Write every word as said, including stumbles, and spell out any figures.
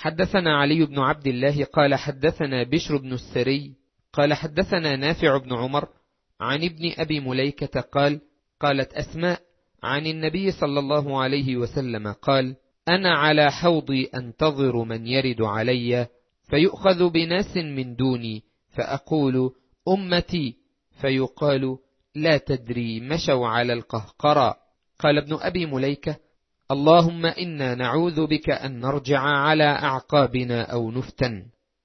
حدثنا علي بن عبد الله قال حدثنا بشر بن السري قال حدثنا نافع بن عمر عن ابن أبي مليكة قال قالت أسماء عن النبي صلى الله عليه وسلم قال أنا على حوضي أنتظر من يرد علي فيؤخذ بناس من دوني فأقول أمتي فيقال لا تدري مشوا على القهقرى. قال ابن أبي مليكة اللهم إنا نعوذ بك أن نرجع على أعقابنا أو نفتن.